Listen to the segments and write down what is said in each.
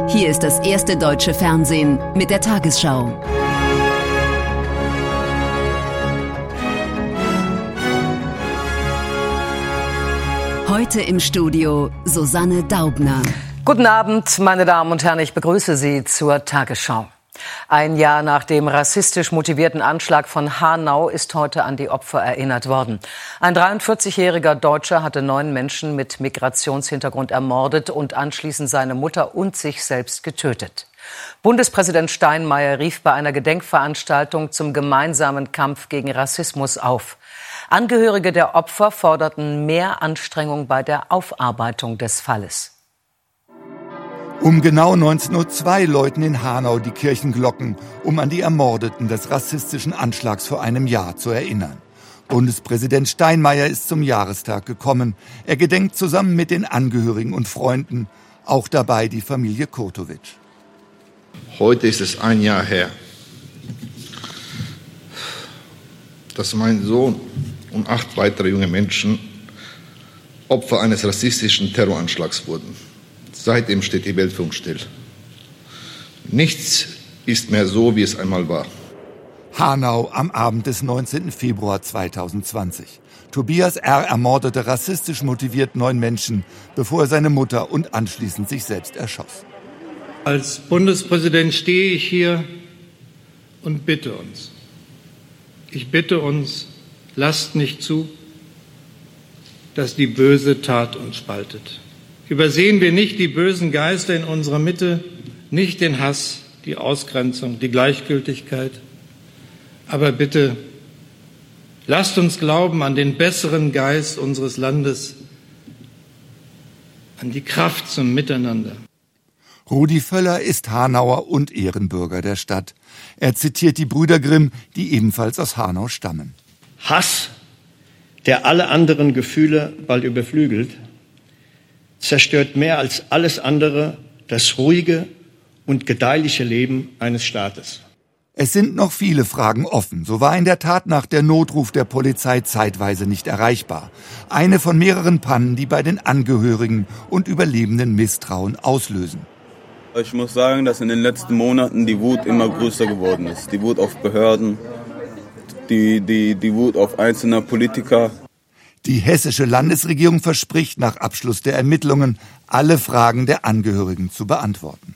Hier ist das erste deutsche Fernsehen mit der Tagesschau. Heute im Studio Susanne Daubner. Guten Abend, meine Damen und Herren, ich begrüße Sie zur Tagesschau. Ein Jahr nach dem rassistisch motivierten Anschlag von Hanau ist heute an die Opfer erinnert worden. Ein 43-jähriger Deutscher hatte 9 Menschen mit Migrationshintergrund ermordet und anschließend seine Mutter und sich selbst getötet. Bundespräsident Steinmeier rief bei einer Gedenkveranstaltung zum gemeinsamen Kampf gegen Rassismus auf. Angehörige der Opfer forderten mehr Anstrengung bei der Aufarbeitung des Falles. Um genau 19:02 Uhr läuten in Hanau die Kirchenglocken, um an die Ermordeten des rassistischen Anschlags vor einem Jahr zu erinnern. Bundespräsident Steinmeier ist zum Jahrestag gekommen. Er gedenkt zusammen mit den Angehörigen und Freunden, auch dabei die Familie Kurtowitsch. Heute ist es ein Jahr her, dass mein Sohn und 8 weitere junge Menschen Opfer eines rassistischen Terroranschlags wurden. Seitdem steht die Welt für uns still. Nichts ist mehr so, wie es einmal war. Hanau am Abend des 19. Februar 2020. Tobias R. ermordete rassistisch motiviert 9 Menschen, bevor er seine Mutter und anschließend sich selbst erschoss. Als Bundespräsident stehe ich hier und bitte uns. Ich bitte uns, lasst nicht zu, dass die böse Tat uns spaltet. Übersehen wir nicht die bösen Geister in unserer Mitte, nicht den Hass, die Ausgrenzung, die Gleichgültigkeit. Aber bitte, lasst uns glauben an den besseren Geist unseres Landes, an die Kraft zum Miteinander. Rudi Völler ist Hanauer und Ehrenbürger der Stadt. Er zitiert die Brüder Grimm, die ebenfalls aus Hanau stammen. Hass, der alle anderen Gefühle bald überflügelt, zerstört mehr als alles andere das ruhige und gedeihliche Leben eines Staates. Es sind noch viele Fragen offen. So war in der Tat nach der Notruf der Polizei zeitweise nicht erreichbar. Eine von mehreren Pannen, die bei den Angehörigen und Überlebenden Misstrauen auslösen. Ich muss sagen, dass in den letzten Monaten die Wut immer größer geworden ist. Die Wut auf Behörden, die Wut auf einzelne Politiker. Die hessische Landesregierung verspricht nach Abschluss der Ermittlungen, alle Fragen der Angehörigen zu beantworten.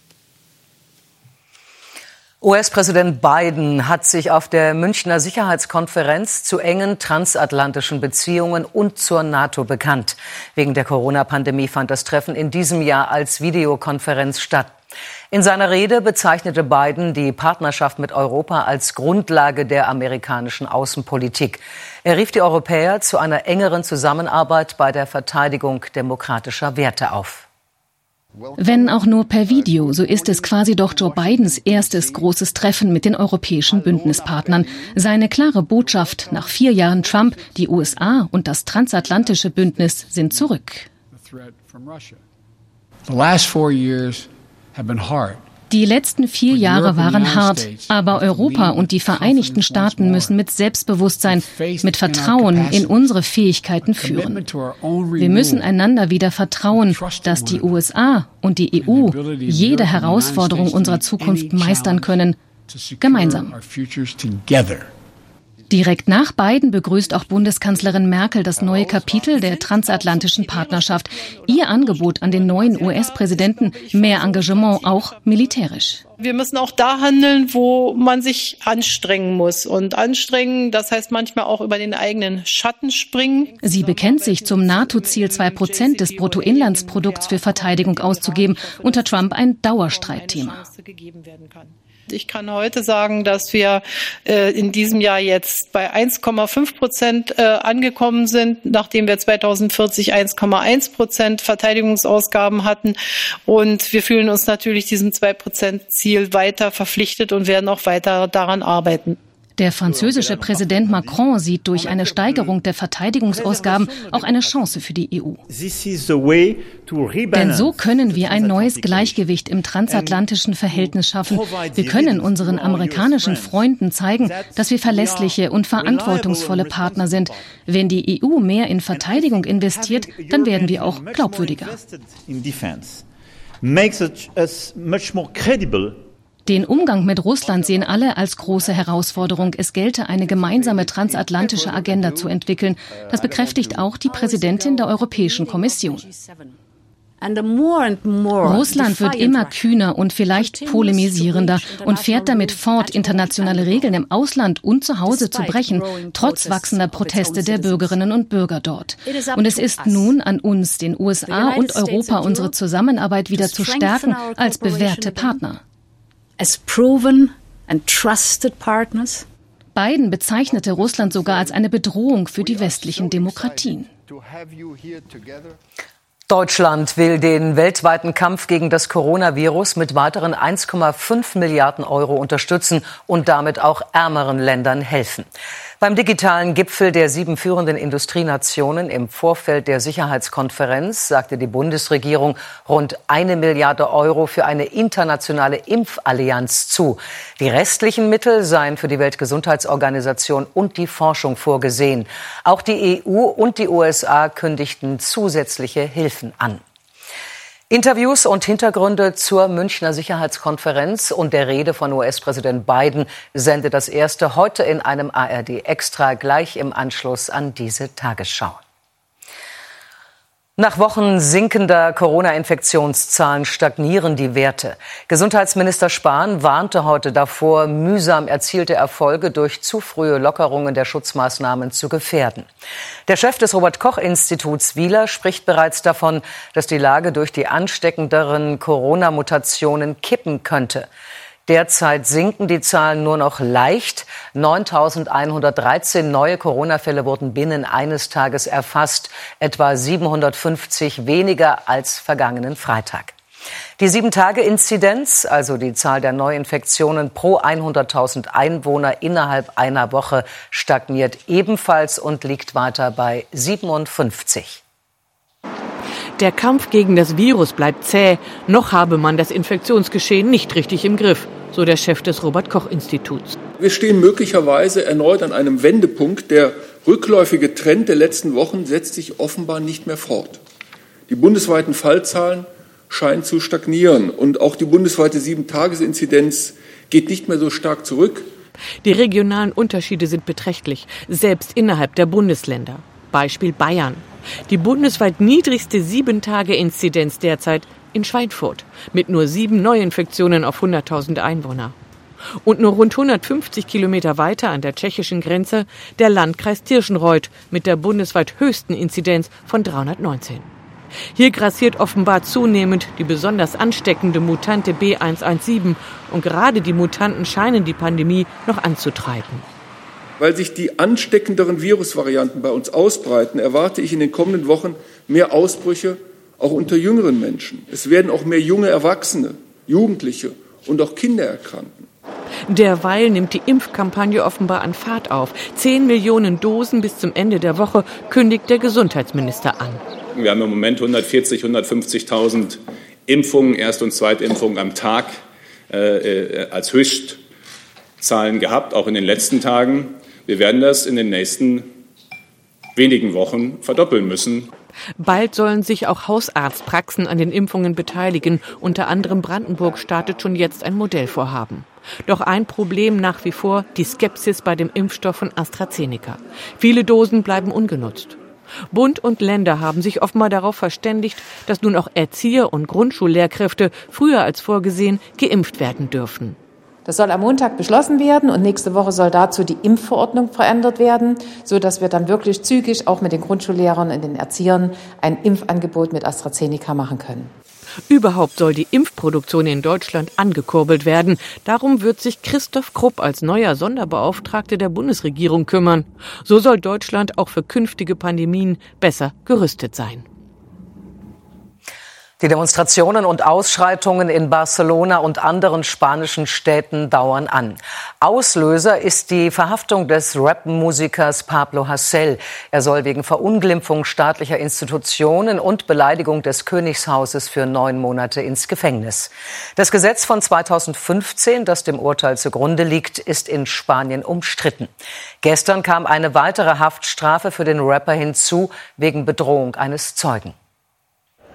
US-Präsident Biden hat sich auf der Münchner Sicherheitskonferenz zu engen transatlantischen Beziehungen und zur NATO bekannt. Wegen der Corona-Pandemie fand das Treffen in diesem Jahr als Videokonferenz statt. In seiner Rede bezeichnete Biden die Partnerschaft mit Europa als Grundlage der amerikanischen Außenpolitik. Er rief die Europäer zu einer engeren Zusammenarbeit bei der Verteidigung demokratischer Werte auf. Wenn auch nur per Video, so ist es quasi doch Joe Bidens erstes großes Treffen mit den europäischen Bündnispartnern. Seine klare Botschaft nach 4 Jahren Trump, die USA und das transatlantische Bündnis sind zurück. Die letzten 4 Jahre waren hart, aber Europa und die Vereinigten Staaten müssen mit Selbstbewusstsein, mit Vertrauen in unsere Fähigkeiten führen. Wir müssen einander wieder vertrauen, dass die USA und die EU jede Herausforderung unserer Zukunft meistern können, gemeinsam. Direkt nach Biden begrüßt auch Bundeskanzlerin Merkel das neue Kapitel der transatlantischen Partnerschaft. Ihr Angebot an den neuen US-Präsidenten, mehr Engagement, auch militärisch. Wir müssen auch da handeln, wo man sich anstrengen muss. Und anstrengen, das heißt manchmal auch über den eigenen Schatten springen. Sie bekennt sich zum NATO-Ziel, 2% des Bruttoinlandsprodukts für Verteidigung auszugeben. Unter Trump ein Dauerstreitthema. Ich kann heute sagen, dass wir in diesem Jahr jetzt bei 1,5% angekommen sind, nachdem wir 2040 1,1% Verteidigungsausgaben hatten. Und wir fühlen uns natürlich diesem 2%-Ziel weiter verpflichtet und werden auch weiter daran arbeiten. Der französische Präsident Macron sieht durch eine Steigerung der Verteidigungsausgaben auch eine Chance für die EU. Denn so können wir ein neues Gleichgewicht im transatlantischen Verhältnis schaffen. Wir können unseren amerikanischen Freunden zeigen, dass wir verlässliche und verantwortungsvolle Partner sind. Wenn die EU mehr in Verteidigung investiert, dann werden wir auch glaubwürdiger. makes us much more credible. Den Umgang mit Russland sehen alle als große Herausforderung. Es gelte, eine gemeinsame transatlantische Agenda zu entwickeln. Das bekräftigt auch die Präsidentin der Europäischen Kommission. Russland wird immer kühner und vielleicht polemisierender und fährt damit fort, internationale Regeln im Ausland und zu Hause zu brechen, trotz wachsender Proteste der Bürgerinnen und Bürger dort. Und es ist nun an uns, den USA und Europa, unsere Zusammenarbeit wieder zu stärken als bewährte Partner. As proven and trusted partners. Biden bezeichnete Russland sogar als eine Bedrohung für die westlichen Demokratien. Deutschland will den weltweiten Kampf gegen das Coronavirus mit weiteren 1,5 Milliarden Euro unterstützen und damit auch ärmeren Ländern helfen. Beim digitalen Gipfel der 7 führenden Industrienationen im Vorfeld der Sicherheitskonferenz sagte die Bundesregierung rund 1 Milliarde Euro für eine internationale Impfallianz zu. Die restlichen Mittel seien für die Weltgesundheitsorganisation und die Forschung vorgesehen. Auch die EU und die USA kündigten zusätzliche Hilfen an. Interviews und Hintergründe zur Münchner Sicherheitskonferenz und der Rede von US-Präsident Biden sendet das Erste heute in einem ARD-Extra gleich im Anschluss an diese Tagesschau. Nach Wochen sinkender Corona-Infektionszahlen stagnieren die Werte. Gesundheitsminister Spahn warnte heute davor, mühsam erzielte Erfolge durch zu frühe Lockerungen der Schutzmaßnahmen zu gefährden. Der Chef des Robert-Koch-Instituts Wieler spricht bereits davon, dass die Lage durch die ansteckenderen Corona-Mutationen kippen könnte. Derzeit sinken die Zahlen nur noch leicht. 9.113 neue Corona-Fälle wurden binnen eines Tages erfasst, etwa 750 weniger als vergangenen Freitag. Die 7-Tage-Inzidenz, also die Zahl der Neuinfektionen pro 100.000 Einwohner innerhalb einer Woche, stagniert ebenfalls und liegt weiter bei 57. Der Kampf gegen das Virus bleibt zäh. Noch habe man das Infektionsgeschehen nicht richtig im Griff, so der Chef des Robert-Koch-Instituts. Wir stehen möglicherweise erneut an einem Wendepunkt. Der rückläufige Trend der letzten Wochen setzt sich offenbar nicht mehr fort. Die bundesweiten Fallzahlen scheinen zu stagnieren und auch die bundesweite 7-Tages-Inzidenz geht nicht mehr so stark zurück. Die regionalen Unterschiede sind beträchtlich, selbst innerhalb der Bundesländer. Beispiel Bayern. Die bundesweit niedrigste 7-Tage-Inzidenz derzeit in Schweinfurt mit nur 7 Neuinfektionen auf 100.000 Einwohner. Und nur rund 150 Kilometer weiter an der tschechischen Grenze der Landkreis Tirschenreuth mit der bundesweit höchsten Inzidenz von 319. Hier grassiert offenbar zunehmend die besonders ansteckende Mutante B117 und gerade die Mutanten scheinen die Pandemie noch anzutreiben. Weil sich die ansteckenderen Virusvarianten bei uns ausbreiten, erwarte ich in den kommenden Wochen mehr Ausbrüche, auch unter jüngeren Menschen. Es werden auch mehr junge Erwachsene, Jugendliche und auch Kinder erkranken. Derweil nimmt die Impfkampagne offenbar an Fahrt auf. 10 Millionen Dosen bis zum Ende der Woche kündigt der Gesundheitsminister an. Wir haben im Moment 140.000, 150.000 Impfungen, Erst- und Zweitimpfungen am Tag als Höchstzahlen gehabt, auch in den letzten Tagen. Wir werden das in den nächsten wenigen Wochen verdoppeln müssen. Bald sollen sich auch Hausarztpraxen an den Impfungen beteiligen. Unter anderem Brandenburg startet schon jetzt ein Modellvorhaben. Doch ein Problem nach wie vor, die Skepsis bei dem Impfstoff von AstraZeneca. Viele Dosen bleiben ungenutzt. Bund und Länder haben sich offenbar darauf verständigt, dass nun auch Erzieher und Grundschullehrkräfte früher als vorgesehen geimpft werden dürfen. Das soll am Montag beschlossen werden und nächste Woche soll dazu die Impfverordnung verändert werden, sodass wir dann wirklich zügig auch mit den Grundschullehrern und den Erziehern ein Impfangebot mit AstraZeneca machen können. Überhaupt soll die Impfproduktion in Deutschland angekurbelt werden. Darum wird sich Christoph Krupp als neuer Sonderbeauftragter der Bundesregierung kümmern. So soll Deutschland auch für künftige Pandemien besser gerüstet sein. Die Demonstrationen und Ausschreitungen in Barcelona und anderen spanischen Städten dauern an. Auslöser ist die Verhaftung des Rap-Musikers Pablo Hasél. Er soll wegen Verunglimpfung staatlicher Institutionen und Beleidigung des Königshauses für 9 Monate ins Gefängnis. Das Gesetz von 2015, das dem Urteil zugrunde liegt, ist in Spanien umstritten. Gestern kam eine weitere Haftstrafe für den Rapper hinzu, wegen Bedrohung eines Zeugen.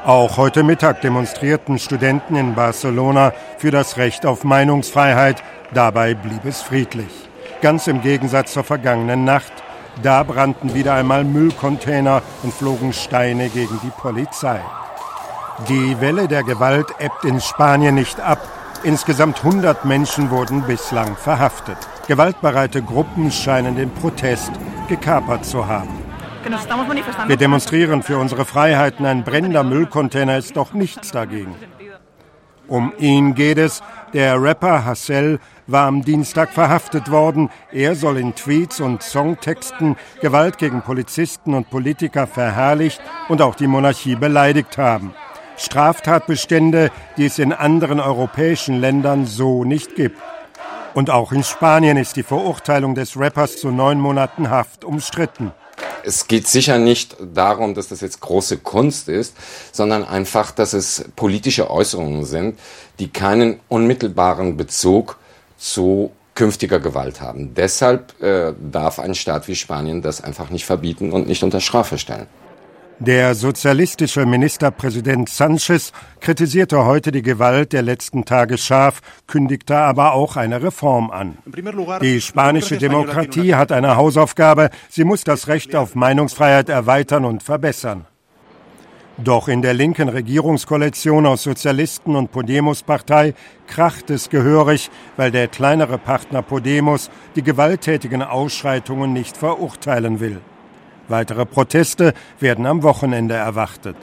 Auch heute Mittag demonstrierten Studenten in Barcelona für das Recht auf Meinungsfreiheit. Dabei blieb es friedlich. Ganz im Gegensatz zur vergangenen Nacht. Da brannten wieder einmal Müllcontainer und flogen Steine gegen die Polizei. Die Welle der Gewalt ebbt in Spanien nicht ab. Insgesamt 100 Menschen wurden bislang verhaftet. Gewaltbereite Gruppen scheinen den Protest gekapert zu haben. Wir demonstrieren für unsere Freiheiten. Ein brennender Müllcontainer ist doch nichts dagegen. Um ihn geht es. Der Rapper Hassel war am Dienstag verhaftet worden. Er soll in Tweets und Songtexten Gewalt gegen Polizisten und Politiker verherrlicht und auch die Monarchie beleidigt haben. Straftatbestände, die es in anderen europäischen Ländern so nicht gibt. Und auch in Spanien ist die Verurteilung des Rappers zu 9 Monaten Haft umstritten. Es geht sicher nicht darum, dass das jetzt große Kunst ist, sondern einfach, dass es politische Äußerungen sind, die keinen unmittelbaren Bezug zu künftiger Gewalt haben. Deshalb darf ein Staat wie Spanien das einfach nicht verbieten und nicht unter Strafe stellen. Der sozialistische Ministerpräsident Sánchez kritisierte heute die Gewalt der letzten Tage scharf, kündigte aber auch eine Reform an. Die spanische Demokratie hat eine Hausaufgabe. Sie muss das Recht auf Meinungsfreiheit erweitern und verbessern. Doch in der linken Regierungskoalition aus Sozialisten und Podemos-Partei kracht es gehörig, weil der kleinere Partner Podemos die gewalttätigen Ausschreitungen nicht verurteilen will. Weitere Proteste werden am Wochenende erwartet.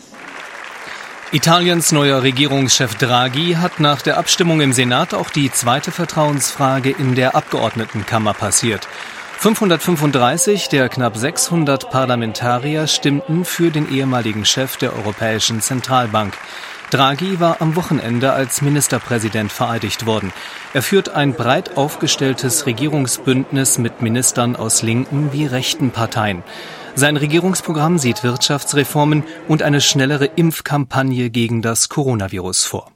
Italiens neuer Regierungschef Draghi hat nach der Abstimmung im Senat auch die zweite Vertrauensfrage in der Abgeordnetenkammer passiert. 535 der knapp 600 Parlamentarier stimmten für den ehemaligen Chef der Europäischen Zentralbank. Draghi war am Wochenende als Ministerpräsident vereidigt worden. Er führt ein breit aufgestelltes Regierungsbündnis mit Ministern aus linken wie rechten Parteien. Sein Regierungsprogramm sieht Wirtschaftsreformen und eine schnellere Impfkampagne gegen das Coronavirus vor.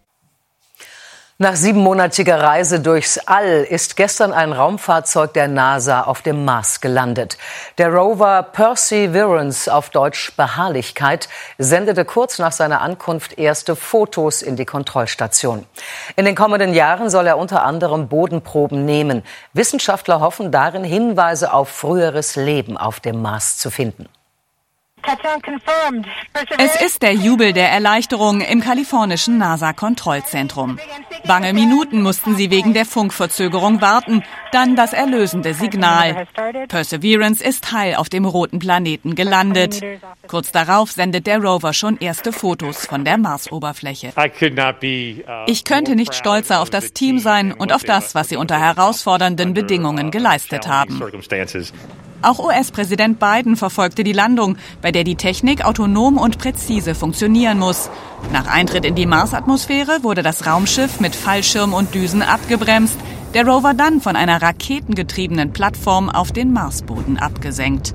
Nach 7-monatiger Reise durchs All ist gestern ein Raumfahrzeug der NASA auf dem Mars gelandet. Der Rover Perseverance, auf Deutsch Beharrlichkeit, sendete kurz nach seiner Ankunft erste Fotos in die Kontrollstation. In den kommenden Jahren soll er unter anderem Bodenproben nehmen. Wissenschaftler hoffen darin, Hinweise auf früheres Leben auf dem Mars zu finden. Es ist der Jubel der Erleichterung im kalifornischen NASA-Kontrollzentrum. Bange Minuten mussten sie wegen der Funkverzögerung warten, dann das erlösende Signal. Perseverance ist heil auf dem roten Planeten gelandet. Kurz darauf sendet der Rover schon erste Fotos von der Marsoberfläche. Ich könnte nicht stolzer auf das Team sein und auf das, was sie unter herausfordernden Bedingungen geleistet haben. Auch US-Präsident Biden verfolgte die Landung, bei der die Technik autonom und präzise funktionieren muss. Nach Eintritt in die Marsatmosphäre wurde das Raumschiff mit Fallschirm und Düsen abgebremst, der Rover dann von einer raketengetriebenen Plattform auf den Marsboden abgesenkt.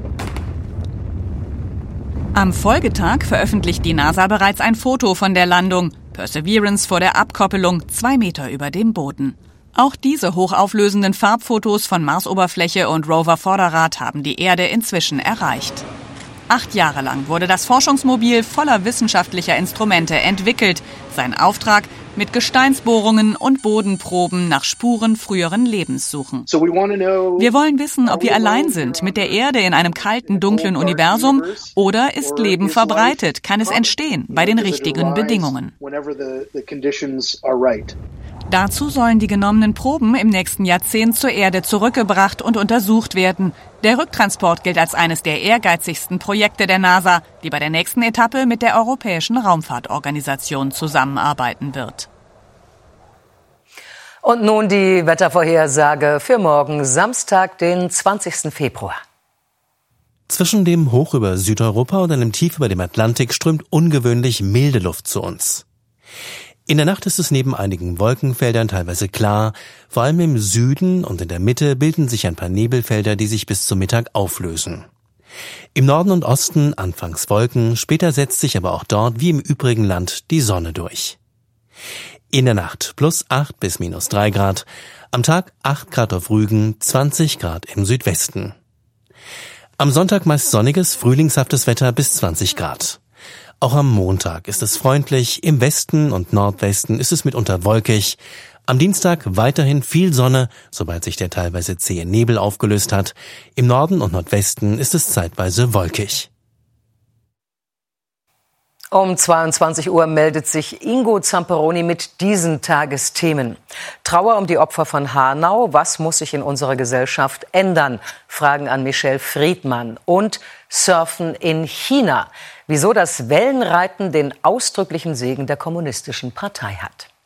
Am Folgetag veröffentlicht die NASA bereits ein Foto von der Landung. Perseverance vor der Abkoppelung, 2 Meter über dem Boden. Auch diese hochauflösenden Farbfotos von Marsoberfläche und Rover-Vorderrad haben die Erde inzwischen erreicht. 8 Jahre lang wurde das Forschungsmobil voller wissenschaftlicher Instrumente entwickelt. Sein Auftrag: mit Gesteinsbohrungen und Bodenproben nach Spuren früheren Lebens suchen. Wir wollen wissen, ob wir allein sind mit der Erde in einem kalten, dunklen Universum, oder ist Leben verbreitet, kann es entstehen bei den richtigen Bedingungen. Dazu sollen die genommenen Proben im nächsten Jahrzehnt zur Erde zurückgebracht und untersucht werden. Der Rücktransport gilt als eines der ehrgeizigsten Projekte der NASA, die bei der nächsten Etappe mit der Europäischen Raumfahrtorganisation zusammenarbeiten wird. Und nun die Wettervorhersage für morgen, Samstag, den 20. Februar. Zwischen dem Hoch über Südeuropa und einem Tief über dem Atlantik strömt ungewöhnlich milde Luft zu uns. In der Nacht ist es neben einigen Wolkenfeldern teilweise klar. Vor allem im Süden und in der Mitte bilden sich ein paar Nebelfelder, die sich bis zum Mittag auflösen. Im Norden und Osten anfangs Wolken, später setzt sich aber auch dort wie im übrigen Land die Sonne durch. In der Nacht +8 bis -3 Grad, am Tag 8 Grad auf Rügen, 20 Grad im Südwesten. Am Sonntag meist sonniges, frühlingshaftes Wetter bis 20 Grad. Auch am Montag ist es freundlich, im Westen und Nordwesten ist es mitunter wolkig. Am Dienstag weiterhin viel Sonne, sobald sich der teilweise zähe Nebel aufgelöst hat. Im Norden und Nordwesten ist es zeitweise wolkig. Um 22 Uhr meldet sich Ingo Zamperoni mit diesen Tagesthemen. Trauer um die Opfer von Hanau. Was muss sich in unserer Gesellschaft ändern? Fragen an Michelle Friedmann. Und Surfen in China. Wieso das Wellenreiten den ausdrücklichen Segen der Kommunistischen Partei hat.